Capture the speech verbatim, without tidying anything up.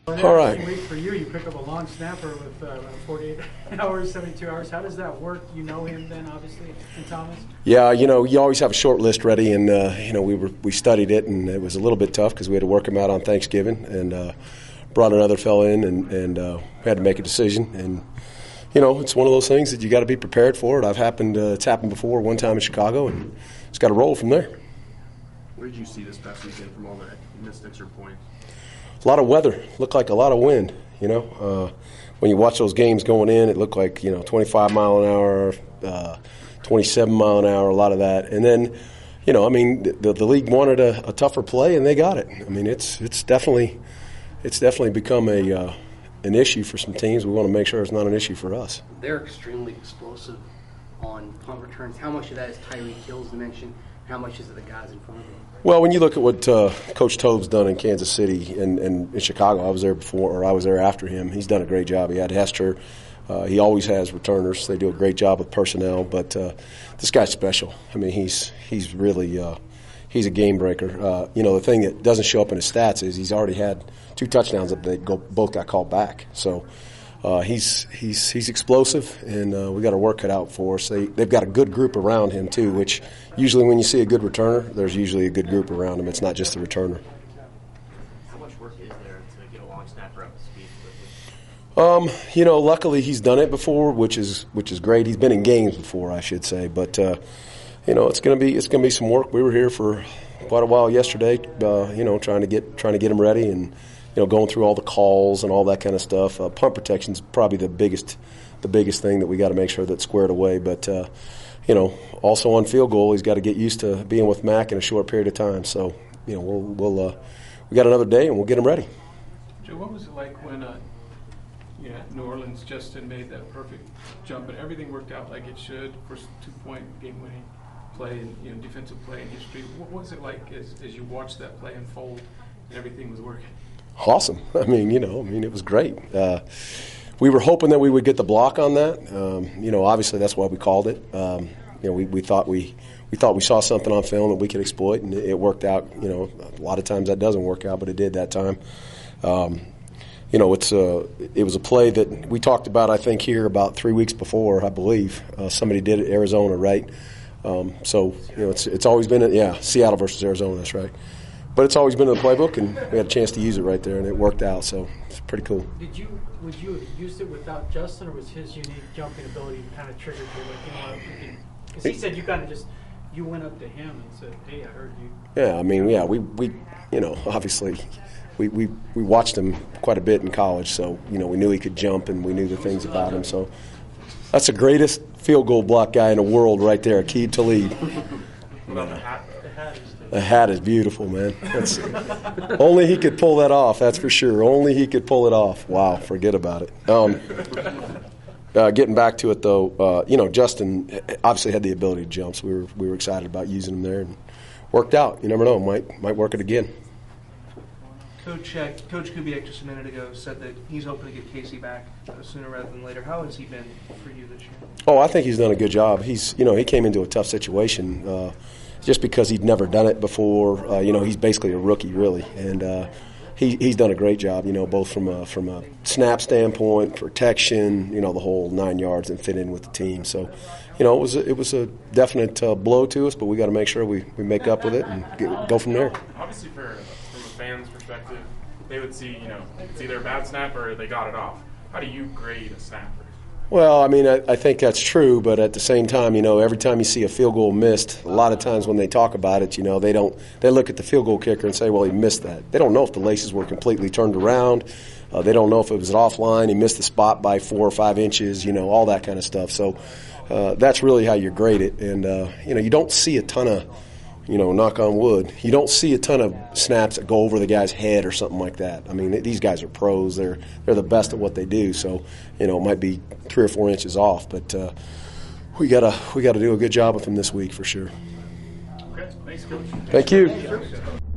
All right. Week for you, you pick up a long snapper with uh, forty-eight hours, seventy-two hours. How does that work? You know him then, obviously, in Thomas? Yeah, you know, you always have a short list ready, and, uh, you know, we were we studied it, and it was a little bit tough because we had to work him out on Thanksgiving, and uh, brought another fella in, and, and uh, we had to make a decision. And, you know, it's one of those things that you got to be prepared for it. I've happened, uh, it's happened before one time in Chicago, and it's got to roll from there. Where did you see this past weekend from all the missed extra points? A lot of weather. Looked like a lot of wind, you know. Uh, when you watch those games going in, it looked like, you know, twenty-five mile an hour, uh, twenty-seven mile an hour, a lot of that. And then, you know, I mean, the, the league wanted a, a tougher play, and they got it. I mean, it's it's definitely it's definitely become a uh, an issue for some teams. We want to make sure it's not an issue for us. They're extremely explosive on punt returns. How much of that is Tyreek Hill's dimension? How much is it the guys in front of him? Well, when you look at what uh, Coach Tove's done in Kansas City and, and in Chicago, I was there before, or I was there after him. He's done a great job. He had Hester. Uh, he always has returners. They do a great job with personnel. But uh, this guy's special. I mean, he's he's really uh, he's a game breaker. Uh, you know, the thing that doesn't show up in his stats is he's already had two touchdowns that they go, both got called back. So uh, he's he's he's explosive, and uh, we got our work cut out for us. They they've got a good group around him too, which usually when you see a good returner, there's usually a good group around him. It's not just the returner. How much work is there to get a long snapper up to speed Um, quickly? you know, luckily he's done it before, which is which is great. He's been in games before, I should say, but uh, you know, it's gonna be it's gonna be some work. We were here for quite a while yesterday, uh, you know, trying to get trying to get him ready, and you know, going through all the calls and all that kind of stuff. Uh, punt protection is probably the biggest the biggest thing that we got to make sure that's squared away. But uh, you know, also on field goal, he's got to get used to being with Mac in a short period of time. So you know, we'll we'll uh, we got another day, and we'll get him ready. Joe, what was it like when uh, you know, New Orleans Justin made that perfect jump and everything worked out like it should? First two-point game-winning play and you know defensive play in history. What was it like as, as you watched that play unfold and everything was working? Awesome. I mean, you know, I mean, it was great. Uh, we were hoping that we would get the block on that. Um, you know, obviously that's why we called it. Um, you know, we, we thought we we thought we saw something on film that we could exploit, and it, it worked out. You know, a lot of times that doesn't work out, but it did that time. Um, you know, it's a, it was a play that we talked about, I think, here about three weeks before, I believe. Uh, somebody did it, Arizona, right? Um, so, you know, it's it's always been, a, yeah, Seattle versus Arizona, that's right. But it's always been in the playbook, and we had a chance to use it right there, and it worked out, so it's pretty cool. Did you would you have used it without Justin, or was his unique jumping ability kind of triggered you? Like, you know, because he said you kind of just you went up to him and said, "Hey, I heard you." Yeah, I mean, yeah, we, we you know, obviously, we, we, we watched him quite a bit in college, so you know, we knew he could jump, and we knew the things about him. So that's the greatest field goal block guy in the world, right there, Aqib Talib. What about the hat? The hat is beautiful, man. That's, only he could pull that off, that's for sure. Only he could pull it off. Wow, forget about it. Um, uh, getting back to it, though, uh, you know, Justin obviously had the ability to jump, so we were we were excited about using him there, and worked out. You never know, might might work it again. Coach uh, Coach Kubiak just a minute ago said that he's hoping to get Casey back uh, sooner rather than later. How has he been for you this year? Oh, I think he's done a good job. He's you know he came into a tough situation. Uh, Just because he'd never done it before, uh, you know, he's basically a rookie, really, and uh, he he's done a great job, you know, both from a from a snap standpoint, protection, you know, the whole nine yards, and fit in with the team. So, you know, it was a, it was a definite uh, blow to us, but we got to make sure we, we make up with it and get, go from there. Obviously, for from a fan's perspective, they would see, you know, it's either a bad snap or they got it off. How do you grade a snapper? Well, I mean, I, I think that's true, but at the same time, you know, every time you see a field goal missed, a lot of times when they talk about it, you know, they don't they look at the field goal kicker and say, well, he missed that. They don't know if the laces were completely turned around. Uh, they don't know if it was offline. He missed the spot by four or five inches, you know, all that kind of stuff. So uh, that's really how you grade it. And, uh, you know, you don't see a ton of, you know, knock on wood, you don't see a ton of snaps that go over the guy's head or something like that. I mean, these guys are pros. They're they're the best at what they do. So, you know, it might be three or four inches off, but uh, we gotta we gotta do a good job with them this week for sure. Okay, thanks, Coach. Thank you.